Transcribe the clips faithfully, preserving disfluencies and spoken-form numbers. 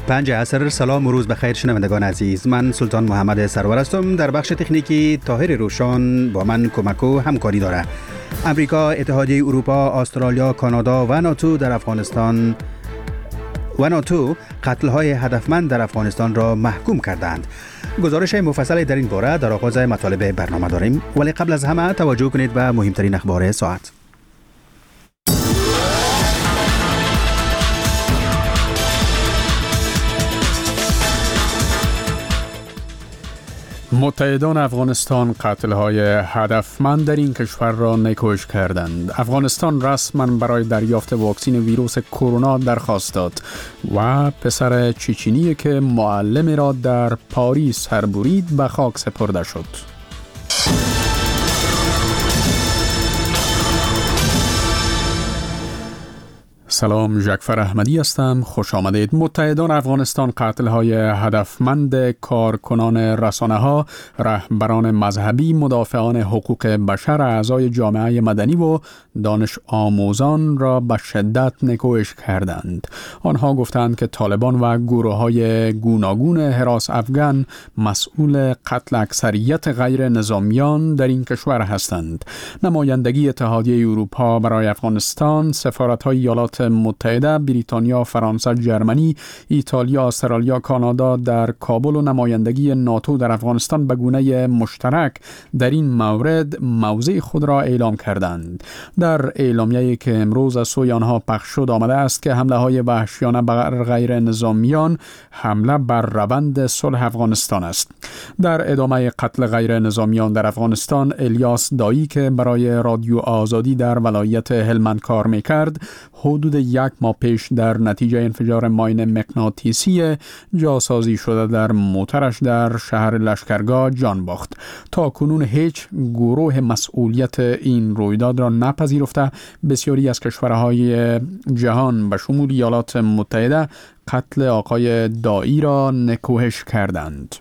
پنج عصر. سلام و روز بخیر شنوندگان عزیز. من سلطان محمد سرور هستم. در بخش تکنیکی طاهر روشن با من کمک و همکاری داره. امریکا، اتحادیه اروپا، استرالیا، کانادا و ناتو در افغانستان و ناتو قتل‌های هدفمند در افغانستان را محکوم کردند. گزارش مفصل در این باره در آغاز مطالب برنامه داریم، ولی قبل از همه توجه کنید به مهمترین اخبار ساعت. متحدان افغانستان قتل‌های هدفمند در این کشور را نکوش کردند. افغانستان رسما برای دریافت واکسن ویروس کرونا درخواست داد و پسر چچنی که معلم را در پاریس سربرید به خاک سپرده شد. سلام، جعفر احمدی هستم. خوش آمدید. متحدان افغانستان قتل‌های هدفمند کارکنان رسانه‌ها، رهبران مذهبی، مدافعان حقوق بشر، اعضای جامعه مدنی و دانش آموزان را به شدت نکوش کردند. آنها گفتند که طالبان و گروه‌های گوناگون حراس افغان مسئول قتل اکثریت غیر نظامیان در این کشور هستند. نمایندگی اتحادیه اروپا برای افغانستان، سفارت‌های ایالات متحده، بریتانیا، فرانسه، جرمنی، ایتالیا، استرالیا، کانادا در کابل و نمایندگی ناتو در افغانستان به گونه مشترک در این مورد موضع خود را اعلام کردند. در اعلامیه‌ای که امروز از سوی آنها پخش شد آمده است که حمله های وحشیانه بر غیر نظامیان حمله بر روند صلح افغانستان است. در ادامه قتل غیر نظامیان در افغانستان، الیاس دایی که برای رادیو آزادی در ولایت هلمند کار می‌کرد، حدود یک ماه پیش در نتیجه انفجار ماین مغناطیسی جاسازی شده در موترش در شهر لشکرگاه جان باخت. تا کنون هیچ گروه مسئولیت این رویداد را نپذیرفته. بسیاری از کشورهای جهان به شمول ایالات متحده قتل آقای دایی را نکوهش کردند.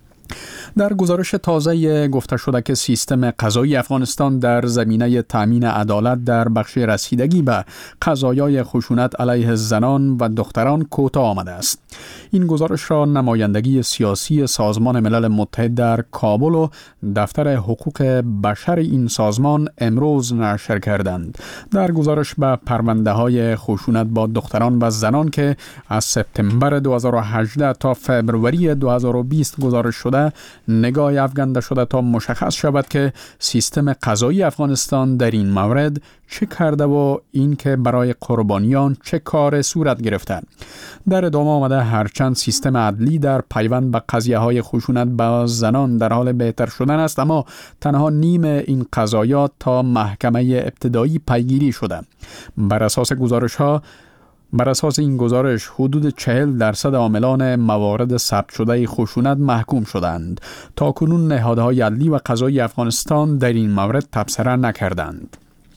در گزارش تازه گفته شده که سیستم قضایی افغانستان در زمینه تامین عدالت در بخش رسیدگی به قضایای خشونت علیه زنان و دختران کوتاه آمده است. این گزارش را نمایندگی سیاسی سازمان ملل متحد در کابل و دفتر حقوق بشر این سازمان امروز نشر کردند. در گزارش به پرونده های خشونت با دختران و زنان که از سپتامبر دو هزار و هجده تا فوریه دو هزار و بیست گزارش شده نگاه افکنده شده تا مشخص شود که سیستم قضایی افغانستان در این مورد چه کرده و این که برای قربانیان چه کار صورت گرفته. در ادامه آمده هرچند سیستم عدلی در پیوند به قضیه های خشونت به زنان در حال بهتر شدن است، اما تنها نیم این قضایات تا محکمه ابتدایی پیگیری شده. بر اساس گزارش ها بر اساس این گزارش حدود چهل درصد عاملان موارد ثبت شده خشونت محکوم شدند. تا کنون نهادهای عدلی و قضایی افغانستان در این مورد تبصره نکردند.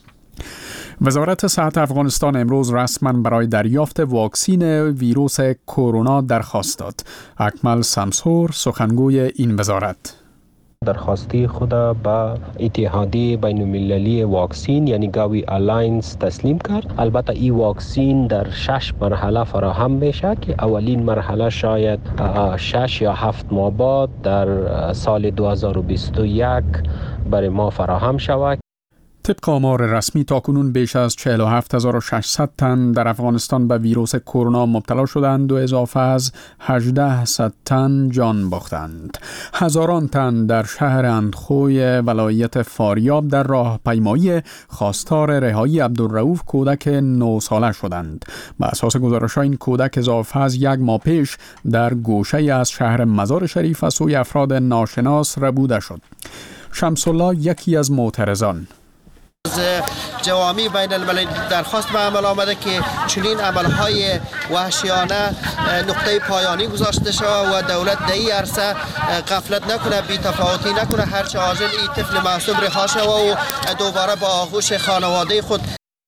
وزارت صحت افغانستان امروز رسما برای دریافت واکسن ویروس کرونا درخواست داد. اکمل سمسور سخنگوی این وزارت درخواستی خود به اتحادیه بین المللی واکسین یعنی گاوی الاینس تسلیم کرد. البته این واکسین در شش مرحله فراهم میشه که اولین مرحله شاید شش یا هفت ماه بعد در سال دو هزار و بیست و یک برای ما فراهم شود. طبق آمار رسمی تاکنون بیش از چهل و هفت هزار و ششصد تن در افغانستان به ویروس کرونا مبتلا شدند و اضافه از هجده صد تن جان باختند. هزاران تن در شهر اندخوی ولایت فاریاب در راهپیمایی خواستار رهایی عبدالرؤوف کودک نه ساله شدند. به اساس گزارش این کودک اضافه از یک ماه پیش در گوشه از شهر مزار شریف از سوی افراد ناشناس ربوده شد. شمس الله یکی از معترضان از جوامی بین المللی درخواست به عمل آمده که چنین عملهای وحشیانه نقطه پایانی گذاشته شود و دولت در این عرصه غفلت نکنه، بی‌تفاوتی نکنه، هرچه عاجل این طفل معصوم رها شود و دوباره با آغوش خانواده خود.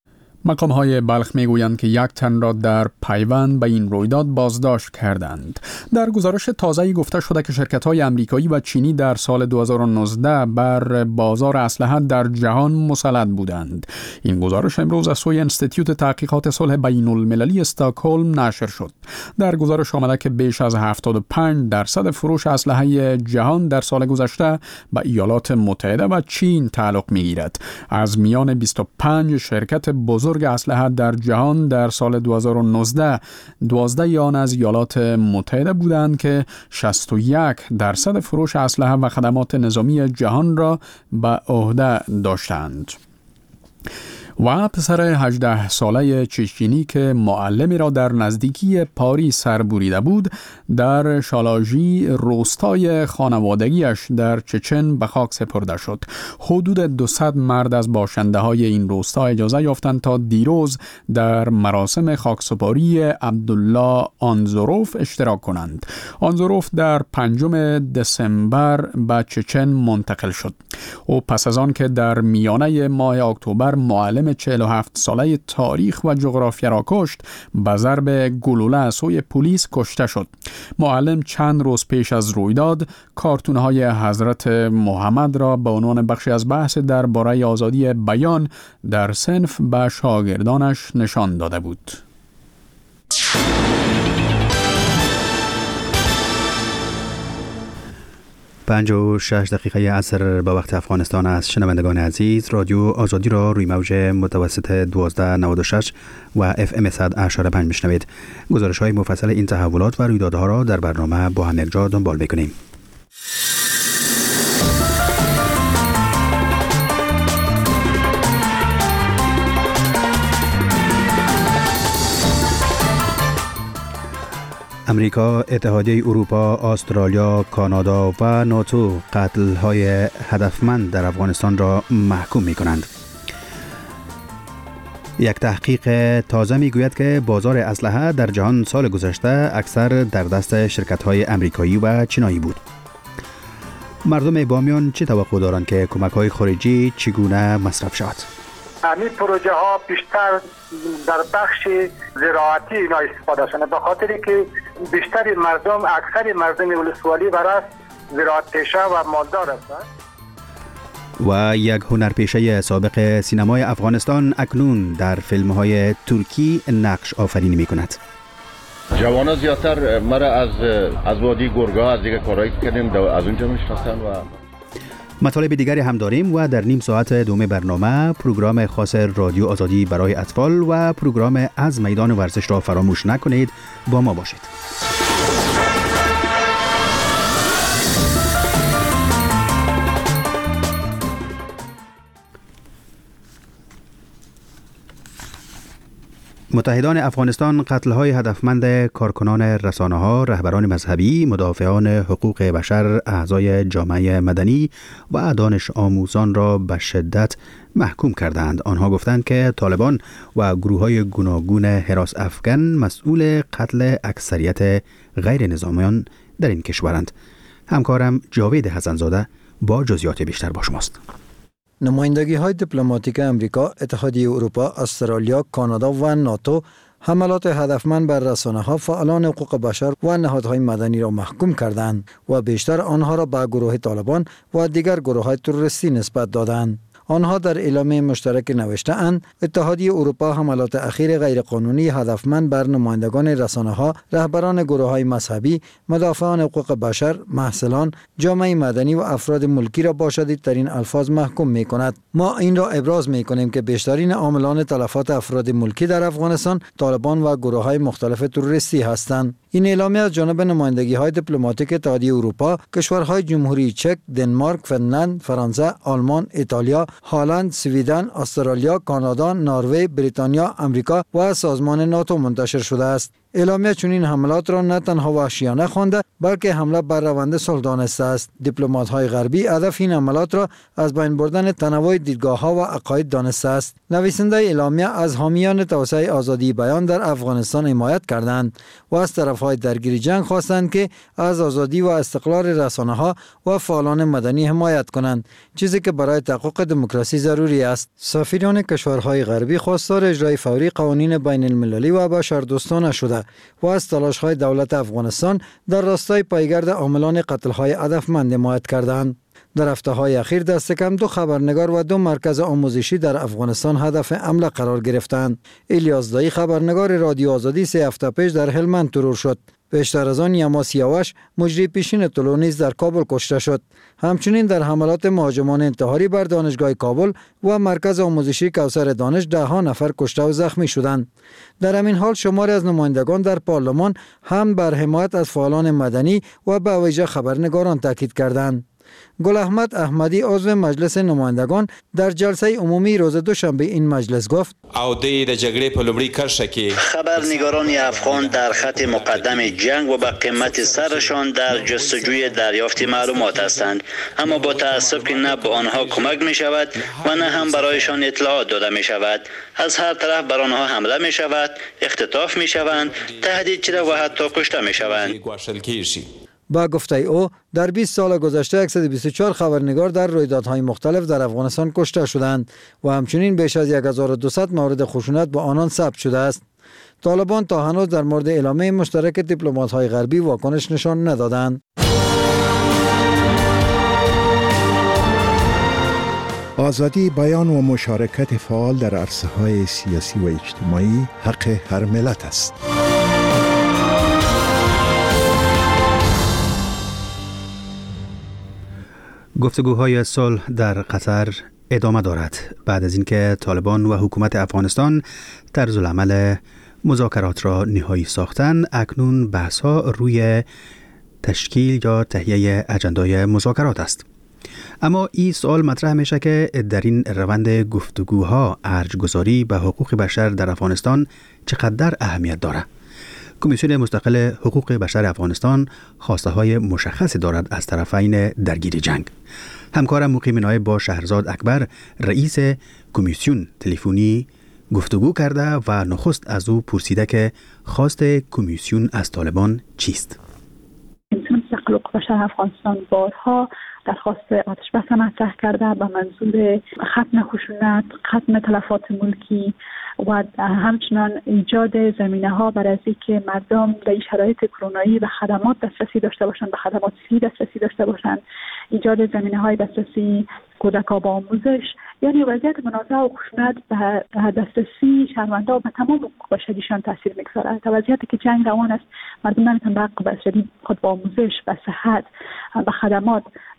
مقام‌های بلخ می‌گویند که یک تن را در پیوند به این رویداد بازداشت کردند. در گزارش تازه‌ای گفته شده که شرکت‌های آمریکایی و چینی در سال دو هزار و نوزده بر بازار اسلحه در جهان مسلط بودند. این گزارش امروز از سوی انستیتیوت تحقیقات صلح بین‌المللی استکهلم نشر شد. در گزارش آمده که بیش از هفتاد و پنج درصد فروش اسلحه جهان در سال گذشته به ایالات متحده و چین تعلق می‌گیرد. از میان بیست و پنج شرکت بزرگ اسلحه در جهان در سال دو هزار و نوزده دوازده آن از ایالات متحده بودند که شصت و یک درصد فروش اسلحه و خدمات نظامی جهان را به عهده داشتند. و پسر هجده ساله چچنی که معلمی را در نزدیکی پاریس سر بریده بود در شالاژی روستای خانوادگیش در چچن به خاک سپرده شد. حدود دویست مرد از باشنده های این روستا اجازه یافتند تا دیروز در مراسم خاکسپاری عبدالله آنزوروف اشتراک کنند. آنزوروف در پنجم دسامبر به چچن منتقل شد. او پس از آن که در میانه ماه اکتبر معلم چهل و هفت ساله تاریخ و جغرافیا را کشت، به ضرب گلوله سوی پلیس کشته شد. معلم چند روز پیش از رویداد کارتون‌های حضرت محمد را به عنوان بخشی از بحث درباره آزادی بیان در صنف به شاگردانش نشان داده بود. پنج و شش دقیقه عصر به وقت افغانستان است. شنوندگان عزیز، رادیو آزادی را روی موج متوسط دوازده نود و شش و اف ام صد و هشتاد و پنج میشنوید. گزارش های مفصل این تحولات و رویدادها را در برنامه با هم یکجا دنبال میکنیم. امریکا، اتحادیه اروپا، استرالیا، کانادا و ناتو قتل‌های هدفمند در افغانستان را محکوم می‌کنند. یک تحقیق تازه می‌گوید که بازار اسلحه در جهان سال گذشته اکثر در دست شرکت‌های امریکایی و چینایی بود. مردم بامیان چه توقع دارند که کمک‌های خارجی چگونه مصرف شود؟ همین پروژه ها بیشتر در بخش زراعتی اینا استفاده شده، به خاطری که بیشتر مردم اکثر مردم ولسوالی برای زراعت پیشه و مالدار هستند. و یک هنرپیشه سابق سینمای افغانستان اکنون در فیلم‌های ترکی نقش آفرینی می‌کند. جوانا زیادتر مرا از از وادی گرگا از دیگه کارهایی کردیم از اونجا میشناسن. و مطالب دیگری هم داریم و در نیم ساعت دوم برنامه پروگرام خاص رادیو آزادی برای اطفال و پروگرام از میدان ورزش را فراموش نکنید. با ما باشید. متحدان افغانستان قتل‌های هدفمند کارکنان رسانه‌ها، رهبران مذهبی، مدافعان حقوق بشر، اعضای جامعه مدنی و دانش آموزان را به شدت محکوم کردند. آنها گفتند که طالبان و گروه‌های گوناگون حراس افغان مسئول قتل اکثریت غیر نظامیان در این کشورند. همکارم جاوید حسن‌زاده با جزئیات بیشتر با شماست. نمایندگی های دیپلماتیک امریکا، اتحادیه اروپا، استرالیا، کانادا و ناتو حملات هدفمند بر رسانه‌ها، فعالان حقوق بشر و نهادهای مدنی را محکوم کردند و بیشتر آنها را به گروه طالبان و دیگر گروه‌های تروریستی نسبت دادند. آنها در اعلامیه مشترک نوشته‌اند اتحادیه اروپا حملات اخیر غیرقانونی هدفمند بر نمایندگان رسانه‌ها، رهبران گروه‌های مذهبی، مدافعان حقوق بشر، محصلان، جامعه مدنی و افراد ملکی را با شدیدترین الفاظ محکوم می‌کند. ما این را ابراز می‌کنیم که بیشترین عاملان تلفات افراد ملکی در افغانستان طالبان و گروه‌های مختلف تروریستی هستند. این اعلامیه از جانب نمایندگی‌های دیپلماتیک اتحادیه اروپا، کشورهای جمهوری چک، دنمارک، فنلند، فرانسه، آلمان، ایتالیا، هلند، سویدن، استرالیا، کانادا، نروژ، بریتانیا، آمریکا و سازمان ناتو منتشر شده است. اعلامیه چنین حملات را نه تنها وحشیانه خوانده بلکه حمله بر روند صلح دانسته است. دیپلمات‌های غربی هدف این حملات را از بین بردن تنوع دیدگاه‌ها و عقاید دانسته است. نویسنده اعلامیه از حامیان توسعه آزادی بیان در افغانستان حمایت کردند و از طرف‌های درگیر جنگ خواستند که از آزادی و استقلال رسانه‌ها و فعالان مدنی حمایت کنند، چیزی که برای تحقق دموکراسی ضروری است. سفیران کشورهای غربی خواستار اجرای فوری قوانین بین المللی و بشردوستانه شده و از تلاش‌های دولت افغانستان در راستای پایگرد عاملان قتل‌های هدفمند حمایت کردند. در هفته‌های اخیر دست کم دو خبرنگار و دو مرکز آموزشی در افغانستان هدف حمله قرار گرفتند. الیاس دایی خبرنگار رادیو آزادی سه هفته پیش در هلمند ترور شد. پیشتر از آن یما سیاوش مجری پیشین طلوع نیز در کابل کشته شد. همچنین در حملات مهاجمان انتحاری بر دانشگاه کابل و مرکز آموزشی کوثر دانش ده ها نفر کشته و زخمی شدند. در همین حال شماری از نمایندگان در پارلمان هم بر حمایت از فعالان مدنی و به ویژه خبرنگاران تاکید کردند. گل احمد احمدی عضو مجلس نمایندگان در جلسه عمومی روز دوشنبه این مجلس گفت او د جګړې په لومړي کرښه کې خبرنگاران افغان در خط مقدم جنگ و با قیمت سرشان در جستجوی دریافت معلومات هستند، اما با تأسف که نه به آنها کمک می شود و نه هم برایشان اطلاعات داده می شود. از هر طرف بر آنها حمله می شود، اختطاف می شوند، تهدید شده و حتی کشته می شوند. با گفته او در بیست سال گذشته صد و بیست و چهار خبرنگار در رویدادهای مختلف در افغانستان کشته شدند و همچنین بیش از هزار و دویست مورد خشونت با آنان ثبت شده است. طالبان تا هنوز در مورد اعلامیه مشترک دیپلمات‌های غربی واکنش نشان ندادند. آزادی بیان و مشارکت فعال در عرصه‌های سیاسی و اجتماعی حق هر ملت است. گفتگوهای صلح در قطر ادامه دارد بعد از اینکه طالبان و حکومت افغانستان طرزالعمل مذاکرات را نهایی ساختند، اکنون بحث‌ها روی تشکیل یا تهیه اجندای مذاکرات است. اما این سوال مطرح میشه که در این روند گفتگوها ارج‌گذاری به حقوق بشر در افغانستان چقدر اهمیت دارد. کمیسیون مستقل حقوق بشر افغانستان خواسته های مشخصی دارد از طرفین درگیر جنگ. همکارم مقیم نایب با شهرزاد اکبر رئیس کمیسیون تلفنی گفتگو کرده و نخست از او پرسیده که خواست کمیسیون از طالبان چیست؟ کمیسیون مستقل حقوق بشر افغانستان بارها درخواست آتش بس مطرح کرده به منظور ختم خشونت، ختم تلفات ملکی و همچنان ایجاد زمینه ها برای اینکه مردم در شرایط کرونایی به خدمات دسترسی داشته باشند، به خدمات صحی دسترسی داشته باشند، ایجاد زمینه های دسترسی کودکان با آموزش، یعنی وضعیت منازعه و خشونت به دسترسی شهروندا و به تمام حقوق بشریشان تاثیر میگذارد. تا وضعیتی که جنگ روان است، مردم نمیتونن به حق بشری خود با آموزش، به صحت، به خدمات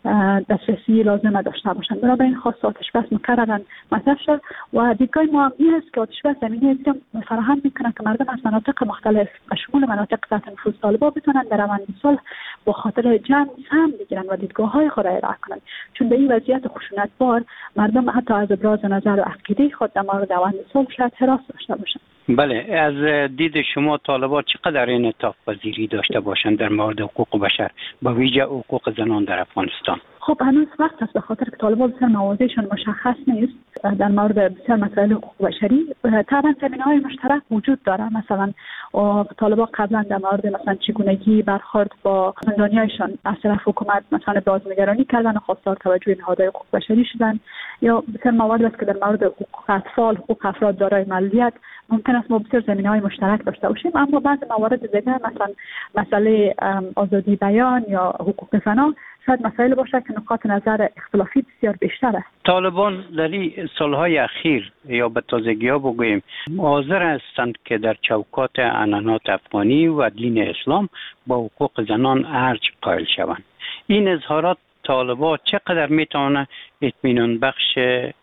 دسترسی لازم داشته باشند. بنابراین خواست آتش بس مکررا مطرح شد و دیدگاه ما هم این است که آتش بس زمینه دیگه فراهم میکنه که مردم از مناطق مختلف به شمول مناطق تحت نفوذ طالبان بتونن در روند صلح با خاطر جنگ سهم بگیرن و دیدگاه های خود را ارائه کنند، چون به این وضعیت خشونت بار مردم حتی از ابراز نظر و عقیده خود در مورد روند صلح شاید هراس داشته باشند. بله، از دید شما طالبان چقدر انعطاف پذیری داشته باشند در مورد حقوق بشر با ویژه حقوق زنان در افغانستان؟ خب هنوز وقت است، به خاطر که طالبان بسیار مواضعشان مشخص نیست در مورد بسیار مسائل حقوق بشری. طبعا زمینه‌های مشترک وجود داره، مثلا طالبان قبلا در مورد مثلا چگونگی برخورد با زندانیایشان از طرف حکومت مثلا بازنگرانی کردن و خواستار توجه نهادهای حقوق بشری شدن، یا بسیار موارد است که در مورد حقوق اطفال، حقوق افراد دارای معلولیت ممکن است ما بسیار زمینه‌های مشترک داشته باشیم، اما بعض موارد دیگه مثلا مسئله آزادی بیان یا حقوق زنان شاید مسائل باشه که نقاط نظر اختلافی بسیار بیشتر است. طالبان در این سالهای اخیر یا به تازگی ها بگوییم حاضر هستند که در چوکات عنعنات افغانی و دین اسلام با حقوق زنان ارج قائل شوند. این اظهارات طالبان چقدر میتونه اطمینان بخش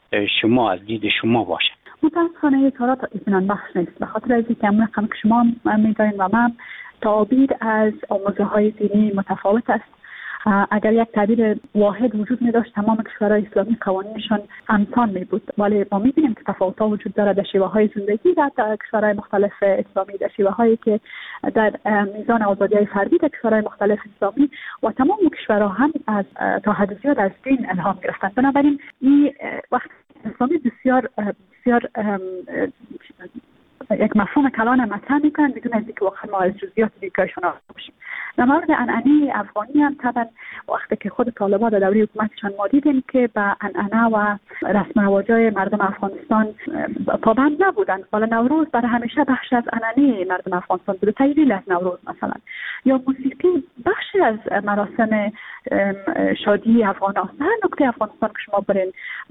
شما از دید شما باشه؟ متاسفانه این اظهارات اطمینان بخش نیست، به خاطر اینکه همون رقم که شما میگویید و من تعبیر از آموزه های دینی متفاوت است. اگر یک تعبیر واحد وجود می داشت تمام کشورهای اسلامی قوانینشان همسان می بود، ولی ما می بینیم که تفاوت‌ها وجود دارد در شیوه های زندگی در کشورهای مختلف اسلامی، در شیوه هایی که در میزان آزادی‌های فردی در کشورهای مختلف اسلامی و تمام کشورها هم از تا حد زیاد از دین الهام گرفتند. بنابراین این وقت اسلامی بسیار بسیار یک مفهوم کلان مطرح میکنن بدون از اینکه واقعا ما از جزئیات دیگرشون آگاه باشیم. در مورد عنعنه افغانی هم طبعا وقتی که خود طالبان در دوره حکومتشان ما دیدیم که به عنعنه و رسم و رواجای مردم افغانستان پابند نبودن. حالا نوروز برای همیشه بخش از عنعنه مردم افغانستان بود، تجلیل از نوروز مثلا، یا موسیقی بخشی از مراسم شادی افغان است. هر نقطه افغانستان که شما برین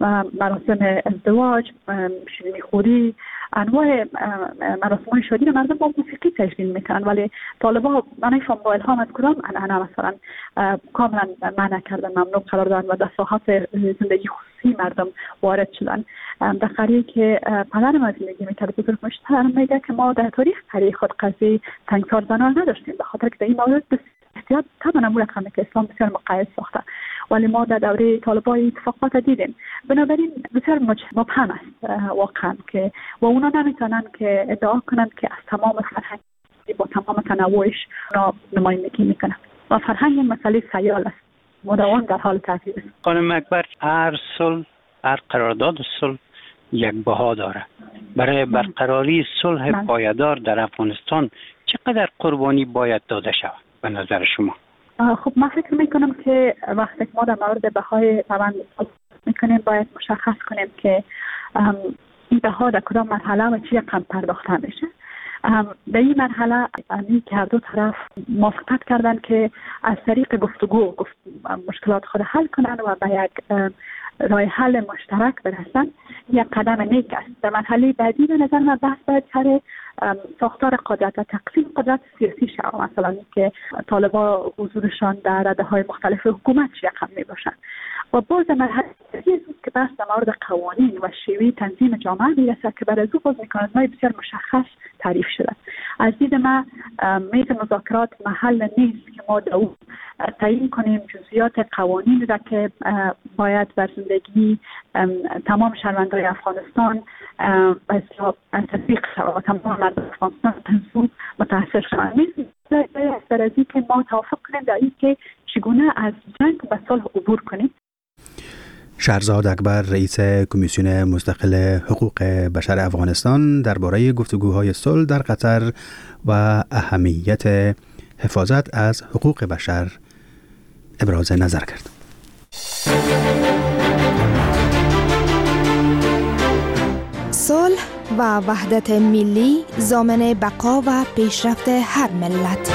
مراسم ازدواج، شیرینی خوری، انواع مراسم شادی رو مردم با موسیقی تجلیل میکنن، ولی طالبان من نفهم با الهام از کدام عنعنه مثلا کاملا منع کردن، ممنوع قرار دادن و در ساحات زندگی خصوصی مردم وارد شدن. در قریه که پدرم از زندگی میکرد بزرگ مشتر میگه که ما در تاریخ تاریخ خود قضیه تنگسار زنان نداشتیم، به خاطر که در این مورد احتیاط طبعا امور رقمی که اسلام بسیار مقید ساخته، ولی ما در دوره طالبان اتفاقات دیدیم. بنابراین بسیار مبهم است واقعا که و اونا نمیتونن که ادعا کنند که از تمام فرهنگ با تمام تنوعش اونا نمایندگی میکنن و فرهنگ مسئله سیال است، مداوم در حال تغییر است. خانم اکبر، هر صلح، هر قرارداد صلح یک بها داره. برای برقراری صلح پایدار در افغانستان چقدر قربانی باید داده شود به نظر شما؟ خب من فکر میکنم که وقتی ما در مورد بهای طبعا میکنیم باید مشخص کنیم که این بها در کدام مرحله و چی رقم پرداخته میشه. در این مرحله این که هر دو طرف موافقت کردن که از طریق گفتگو گفت مشکلات خود حل کنن و به یک راه حل مشترک برسن، یک قدم نیک است. در مرحله بعدی به نظر من بحث باید سر ساختار قدرت و تقسیم قدرت سیاسی شود، مثلا که طالبان حضورشان در رده‌های مختلف حکومت چه رقم می باشند. و باز مرحله بعدی است که بحث در مورد قوانین و شیوه تنظیم جامعه میرسد که برای او باز میکانیزم‌های بسیار مشخص تعریف شده. از دید من میز مذاکرات محل نیست که ما در او تعیین کنیم جزئیات قوانین را که باید بر زندگی تمام شهروندان افغانستان تطبیق شود و تمام مردم افغانستان تنظیم متاثر شوند. نیست در از که ما توافق کنیم در این که چگونه از جنگ به صلح عبور کنیم. شهرزاد اکبر، رئیس کمیسیون مستقل حقوق بشر افغانستان، درباره گفتگوهای صلح در قطر و اهمیت حفاظت از حقوق بشر ابراز نظر کرد. صلح و وحدت ملی ضامن بقا و پیشرفت هر ملت.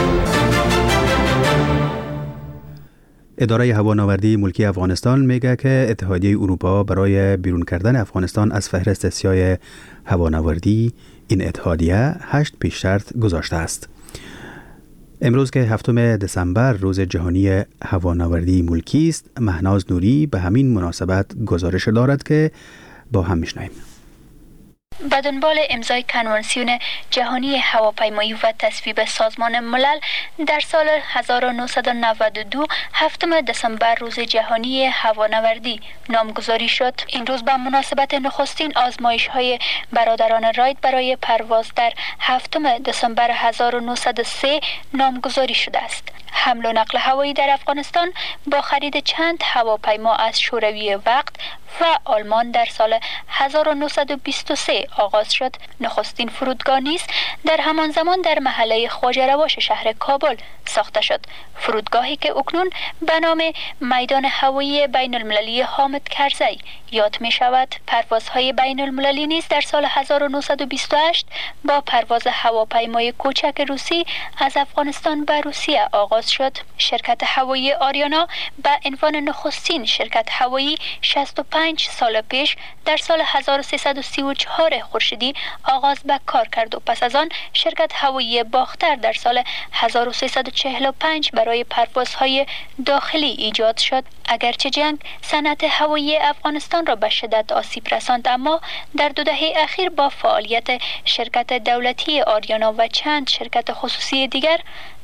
اداره هوانوردی ملکی افغانستان میگه که اتحادیه اروپا برای بیرون کردن افغانستان از فهرست سیاه هوانوردی این اتحادیه هشت پیش شرط گذاشته است. امروز که هفتم دسامبر روز جهانی هوانوردی ملکی است، مهناز نوری به همین مناسبت گزارش دارد که با هم میشنویم. به دنبال امضای کنوانسیون جهانی هواپیمایی و تصویب سازمان ملل در سال هزار و نهصد و نود و دو هفتم دسامبر روز جهانی هوانوردی نامگذاری شد. این روز به مناسبت نخستین آزمایش های برادران رایت برای پرواز در هفتم دسامبر هزار و نهصد و سه نامگذاری شده است. حمل و نقل هوایی در افغانستان با خرید چند هواپیما از شوروی وقت و آلمان در سال هزار و نهصد و بیست و سه آغاز شد. نخستین فرودگاه نیز در همان زمان در محله خواجه رواش شهر کابل ساخته شد. فرودگاهی که اکنون به نام میدان هوایی بین المللی حامد کرزی یاد می شود. پروازهای بین المللی نیز در سال هزار و نهصد و بیست و هشت با پرواز هواپیمای کوچک روسی از افغانستان به روسیه آغاز شد. شرکت هوایی آریانا به عنوان نخستین شرکت هوایی شصت و پنج سال پیش در سال هزار و سیصد و سی و چهار خورشیدی آغاز به کار کرد و پس از آن شرکت هوایی باختر در سال هزار و سیصد و چهل و پنج برای پروازهای داخلی ایجاد شد. اگرچه جنگ صنعت هوایی افغانستان را به شدت آسیب رساند، اما در دو دهه اخیر با فعالیت شرکت دولتی آریانا و چند شرکت خصوصی دیگر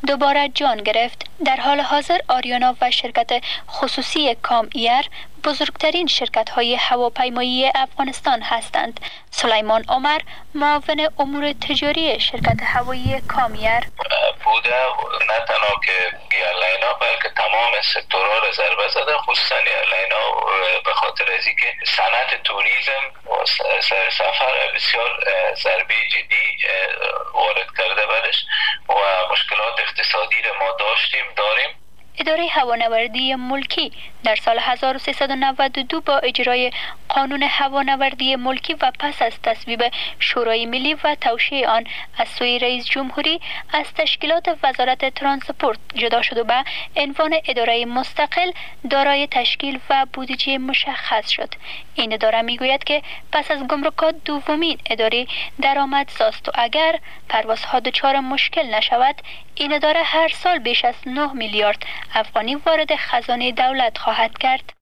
دوباره جان گرفت. در حال حاضر آریانا و شرکت خصوصی کام ایر بزرگترین شرکت های هواپیمایی افغانستان هستند. سلیمان عمر معاون امور تجاری شرکت هوایی کام ایر بوده، نه تنها که ایرلینا بلکه تمام سکتورها را ضربه زده، خصوصا ایرلینا به خاطر از اینکه صنعت توریسم و سفر بسیار ضربه جدی وارد کرده برش و مشکلات اقتصادی را ما داشتیم داریم. اداره هوانوردی ملکی در سال هزار و سیصد و نود و دو با اجرای قانون هوانوردی ملکی و پس از تصویب شورای ملی و توشیح آن از سوی رئیس جمهوری از تشکیلات وزارت ترانسپورت جدا شد و به عنوان اداره مستقل دارای تشکیل و بودجه مشخص شد. این اداره میگوید که پس از گمرکات دومین اداره درآمدزاست و اگر پروازها دچار مشکل نشود، این اداره هر سال بیش از نه میلیارد افغانی وارد خزانه دولت خواهد کرد.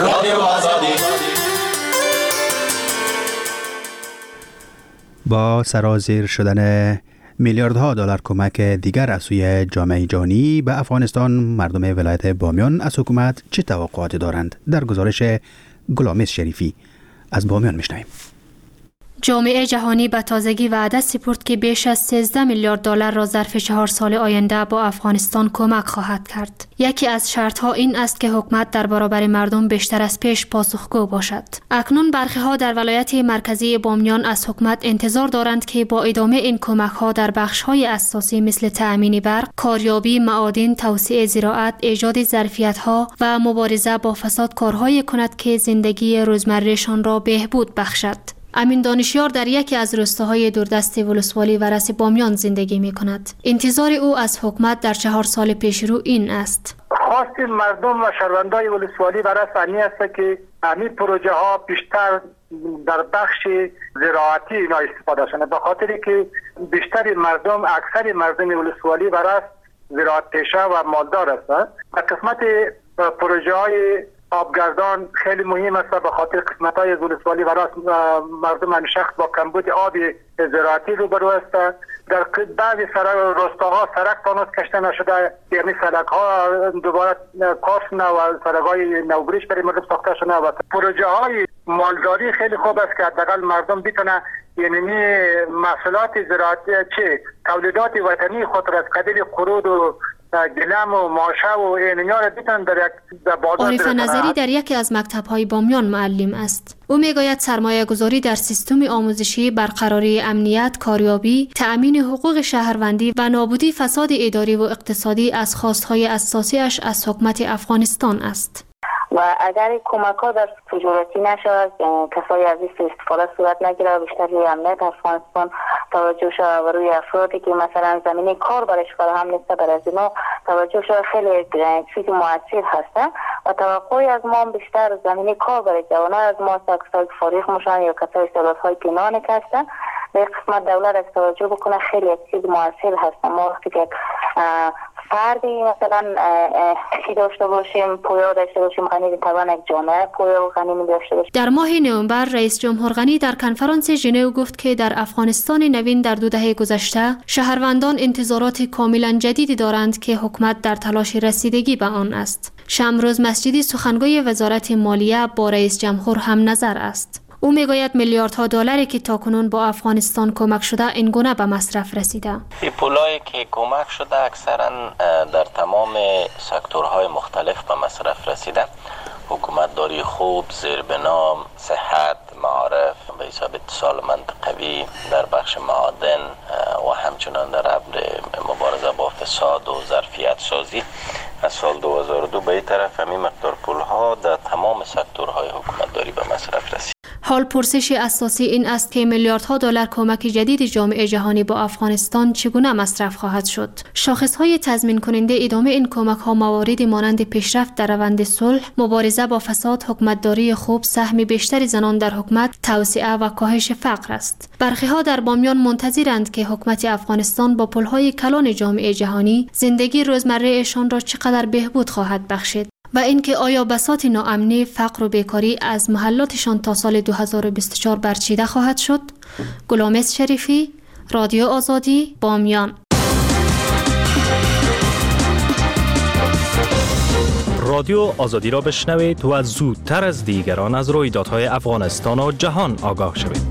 با سرازیر شدن میلیاردها دلار کمک دیگر از سوی جامعه جهانی به افغانستان، مردم ولایت بامیان از حکومت چه توقعاتی دارند؟ در گزارش گلامیس شریفی از بامیان میشنویم. جامعه جهانی به تازگی وعده سپرد که بیش از سیزده میلیارد دلار را ظرف چهار سال آینده با افغانستان کمک خواهد کرد. یکی از شرطها این است که حکومت در برابر مردم بیشتر از پیش پاسخگو باشد. اکنون برخی ها در ولایت مرکزی بامیان از حکومت انتظار دارند که با ادامه این کمک ها در بخش های اساسی مثل تأمین برق، کاریابی معادن، توسعه زراعت، ایجاد ظرفیت ها و مبارزه با فساد کارهایی کند که زندگی روزمرهشان را بهبود بخشد. امین دانشیار در یکی از روستاهای دوردست ولسوالی ورس بامیان زندگی می کند. انتظار او از حکومت در چهار سال پیش رو این است: خواست مردم و شهروندای ولسوالی ورس انی است که همین پروژه ها بیشتر در بخش زراعتی اینا استفاده شده، به خاطری که بیشتر مردم، اکثر مردم ولسوالی ورس زراعت پیشه و مالدار هستند. و قسمت پروژه های آبگردان خیلی مهم است به خاطر قسمت‌های ولسوالی و راست مردم همیشه با کمبود آب زراعتی روبرو است. در بعضی روستاها سرک تانوس کشته نشده، یعنی سرک‌ها دوباره کار شده و سرک‌های نوبریش برای مردم ساخته شده و پروژه‌های مالداری خیلی خوب است که حداقل مردم بتونه یعنی محصولات زراعتی چه تولیدات وطنی خود را از قبیل قرود و گلم و ماشه و اینیا را بیتن در یک بازار. عارف نظری در یکی از مکتب‌های بامیان معلم است. او میگوید سرمایه گذاری در سیستم آموزشی، برقراری امنیت، کاریابی، تأمین حقوق شهروندی و نابودی فساد اداری و اقتصادی از خواست‌های اساسیش از حکومت افغانستان است. و اگر کمک ها در تجارتی نشود، کسایی از این استفاده صورت نگیره و بیشتر روی امنیت افغانستان توجه شود و روی افرادی که مثلا زمینه کار برش فراهم نیست برای از اینا توجه شود، خیلی چیز مؤثر هسته و توقعی از ما بیشتر زمینه کار برای جوانان از ما کسایی فارغ میشن یا کسایی استعدادهای پنهانی هستند. به قسمت دولت از توجه بکنه خیلی چیز مؤثر هسته. ما وقتی که فردی مثلا چی داشته باشیم، پویا داشته باشیم، غنی توان یک جامعه پویا و غنی داشته باشیم. در ماه نوامبر رئیس جمهور غنی در کنفرانس ژنو گفت که در افغانستان نوین در دو دهه گذشته شهروندان انتظارات کاملا جدیدی دارند که حکومت در تلاش رسیدگی به آن است. شمروز مسجدی سخنگوی وزارت مالیه با رئیس جمهور هم نظر است. او میگوید میلیاردها دلاری که تاکنون با افغانستان کمک شده این گونه به مصرف رسیده. این پولایی که کمک شده اکثرا در تمام سکتورهای مختلف به مصرف رسیده. حکومت داری خوب، زیربنا، صحت، معارف، به حساب اتصال منطقوی در بخش معادن و همچنان در ابر مبارزه با فساد و ظرفیت سازی از سال دو هزار و دو به این طرف همین مقدار پولها در تمام سکتورهای حکومت داری به مصرف رسید. حال پرسش اساسی این است که میلیاردها دلار کمک جدید جامعه جهانی با افغانستان چگونه مصرف خواهد شد. شاخصهای تضمین کننده ادامه این کمک ها مواردی مانند پیشرفت در روند صلح، مبارزه با فساد، حکومتداری خوب، سهم بیشتر زنان در حکومت، توسعه و کاهش فقر است. برخی ها در بامیان منتظرند که حکومت افغانستان با پلهای کلان جامعه جهانی زندگی روزمرهشان را چقدر بهبود خواهد بخشید و اینکه آیا بساط ناامنی، فقر و بیکاری از محلاتشان تا سال دو هزار و بیست و چهار برچیده خواهد شد. گلامیس شریفی، رادیو آزادی، بامیان. رادیو آزادی را بشنوید و زودتر از دیگران از رویدادهای افغانستان و جهان آگاه شوید.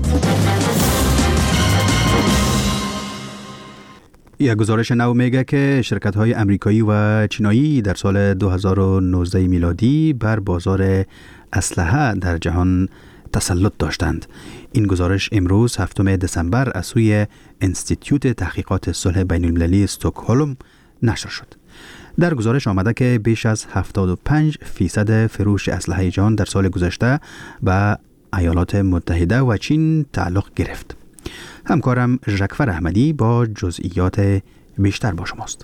یک گزارش نو میگه که شرکت‌های امریکایی و چینایی در سال دو هزار و نوزده میلادی بر بازار اسلحه در جهان تسلط داشتند. این گزارش امروز هفتم دسامبر از سوی انستیتیوت تحقیقات صلح بین المللی استکهلم نشر شد. در گزارش آمده که بیش از هفتاد و پنج فیصد فروش اسلحه جهان در سال گذشته به ایالات متحده و چین تعلق گرفت. همکارم ژکفر احمدی با جزئیات بیشتر با شماست.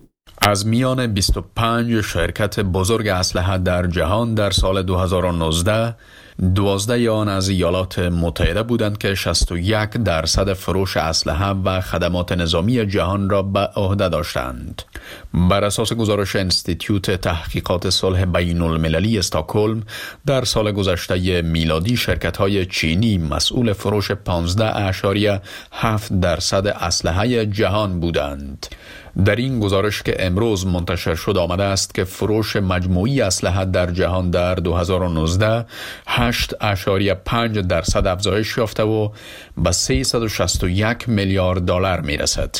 از میان بیست و پنج شرکت بزرگ اسلحه در جهان در سال دو هزار و نوزده، دوازده آن از ایالات متحده بودند که شصت و یک درصد فروش اسلحه و خدمات نظامی جهان را به عهده داشتند. بر اساس گزارش انستیتیوت تحقیقات صلح بین المللی استکهلم، در سال گذشته میلادی شرکت‌های چینی مسئول فروش پانزده اشاریه هفت درصد اسلحه جهان بودند. در این گزارش که امروز منتشر شد آمده است که فروش مجموعی اسلحه در جهان در دو هزار و نوزده هشت اشاریه پنج درصد افزایش یافته و به سیصد و شصت و یک میلیارد دلار میرسد.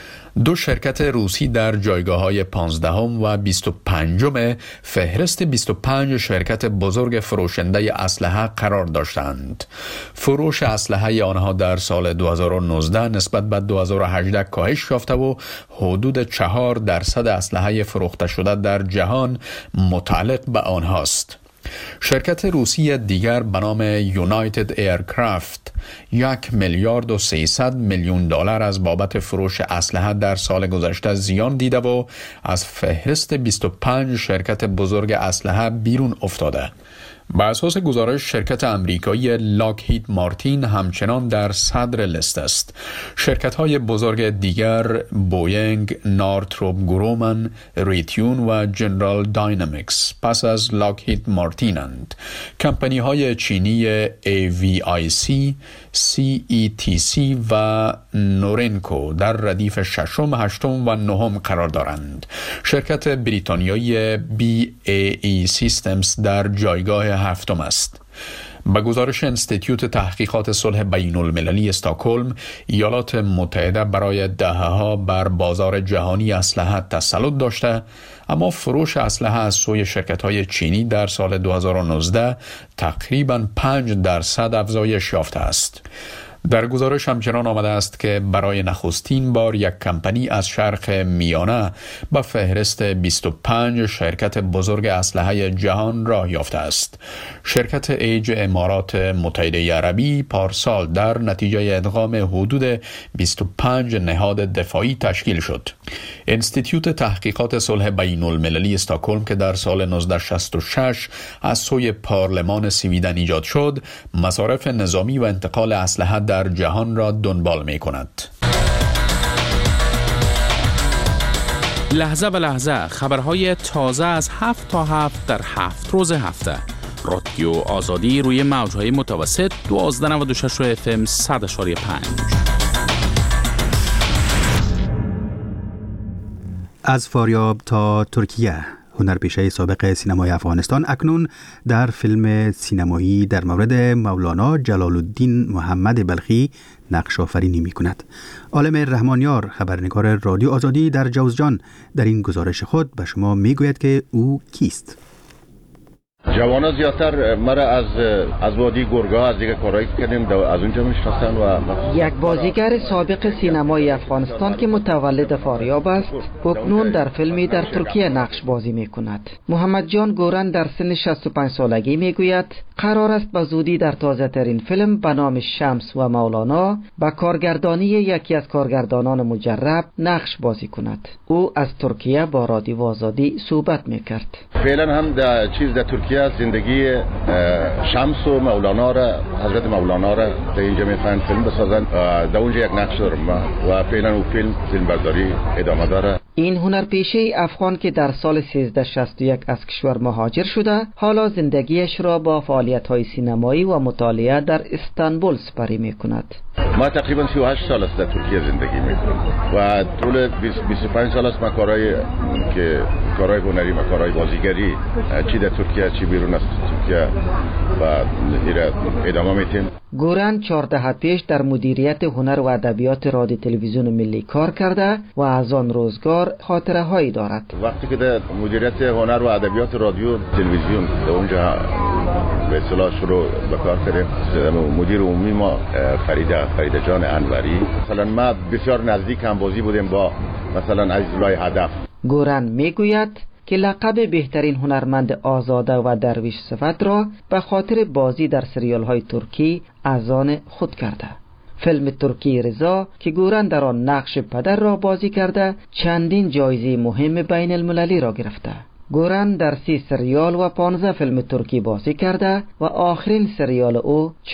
دو شرکت روسی در جایگاه‌های پانزدهم و بیست و پنجم فهرست بیست و پنج شرکت بزرگ فروشنده اسلحه قرار داشتند. فروش اسلحه آنها در سال دو هزار و نوزده نسبت به دو هزار و هجده کاهش یافته و حدود چهار درصد اسلحه فروخته شده در جهان متعلق به آنهاست. شرکت روسی دیگر به نام یونایتد ایرکرافت یک میلیارد و سیصد میلیون دلار از بابت فروش اسلحه در سال گذشته زیان دیده و از فهرست بیست و پنج شرکت بزرگ اسلحه بیرون افتاده. بر اساس گزارش شرکت امریکایی لاکهید مارتین همچنان در صدر لیست است. شرکت‌های بزرگ دیگر بوینگ، نورتروپ گرومن، ریتیون و جنرال داینامیکس پس از لاکهید مارتینند. کمپانی‌های چینی ای وی آی سی، سی ای تی سی و نورنکو در ردیف ششم، هشتم و نهم قرار دارند. شرکت بریتانیایی بی ای ای سیستمز در جایگاه هفتم است. به گزارش انستیتیوت تحقیقات صلح بین المللی استکهلم، ایالات متحده برای دهه‌ها بر بازار جهانی اسلحه تسلط داشته، اما فروش اسلحه از سوی شرکت‌های چینی در سال دو هزار و نوزده تقریباً پنج درصد افزایش یافته است. در گزارش همچنان آمده است که برای نخستین بار یک کمپانی از شرق میانه به فهرست بیست و پنج شرکت بزرگ اسلحه جهان راه یافته است. شرکت ایج امارات متحده عربی پارسال در نتیجه ادغام حدود بیست و پنج نهاد دفاعی تشکیل شد. انستیتیوت تحقیقات صلح بین المللی استکهلم که در سال نوزده شصت و شش از سوی پارلمان سویدن ایجاد شد، مصارف نظامی و انتقال اسلحه در جهان را دنبال می کند. لحظه به لحظه خبرهای تازه از هفت تا هفت در هفت روز هفته. رادیو آزادی روی موجهای متوسط دوازده نود و شش اف ام صد اشاری پنج. از فاریاب تا ترکیه، هنرپیشه سابق سینمای افغانستان اکنون در فیلم سینمایی در مورد مولانا جلال الدین محمد بلخی نقش آفرینی می کند. عالم رحمانیار، خبرنگار رادیو آزادی در جوزجان، در این گزارش خود به شما می گوید که او کیست. جوانا زیادتر مرا از از وادی گرگا از دیگه کارایی کردیم از اونجا میشناسن و یک بازیگر سابق سینمای افغانستان که متولد فاریاب است اکنون در فیلمی در ترکیه نقش بازی می کند. محمد جان گورن در سن شصت و پنج سالگی می گوید قرار است به زودی در تازه ترین فیلم به نام شمس و مولانا با کارگردانی یکی از کارگردانان مجرب نقش بازی کند. او از ترکیه با رادیو آزادی صحبت می کرد. فعلا هم در چیز در ترکیه زندگی شمس و مولانا را، حضرت مولانا را در اینجا میخواین فیلم بسازن. در اونجا یک نقش دارم و فعلا اون فیلم فیلم برداری ادامه داره. این هنرپیشه افغان که در سال سیزده شصت و یک از کشور مهاجر شده، حالا زندگیش را با فعالیت‌های سینمایی و مطالعه در استانبول سپری می‌کند. ما تقریبا سی و هشت سال است در ترکیه زندگی میکنم و طول بیست و پنج سال است ما کارهای که کارهای هنری و کارهای بازیگری چی در ترکیه چی بیرون از ترکیه و ایره ادامه میتیم. گورن چهارده پیش در مدیریت هنر و ادبیات رادیو تلویزیون ملی کار کرده و از آن روزگار خاطره هایی دارد. وقتی که در مدیریت هنر و ادبیات رادیو تلویزیون در اونجا به اصطلاح شروع به کار کردیم، مدیر عمومی ما فریده فریده جان انوری، مثلا ما بسیار نزدیک هم بازی بودیم با مثلا عزیزالله هدف. گورن میگوید که لقب بهترین هنرمند آزاده و درویش صفت را به خاطر بازی در سریال های ترکی از آن خود کرده. فیلم ترکی رضا که گورن در آن نقش پدر را بازی کرده چندین جایزه مهم بین المللی را گرفته. گورن در سی سریال و پانزده فیلم ترکی بازی کرده و آخرین سریال او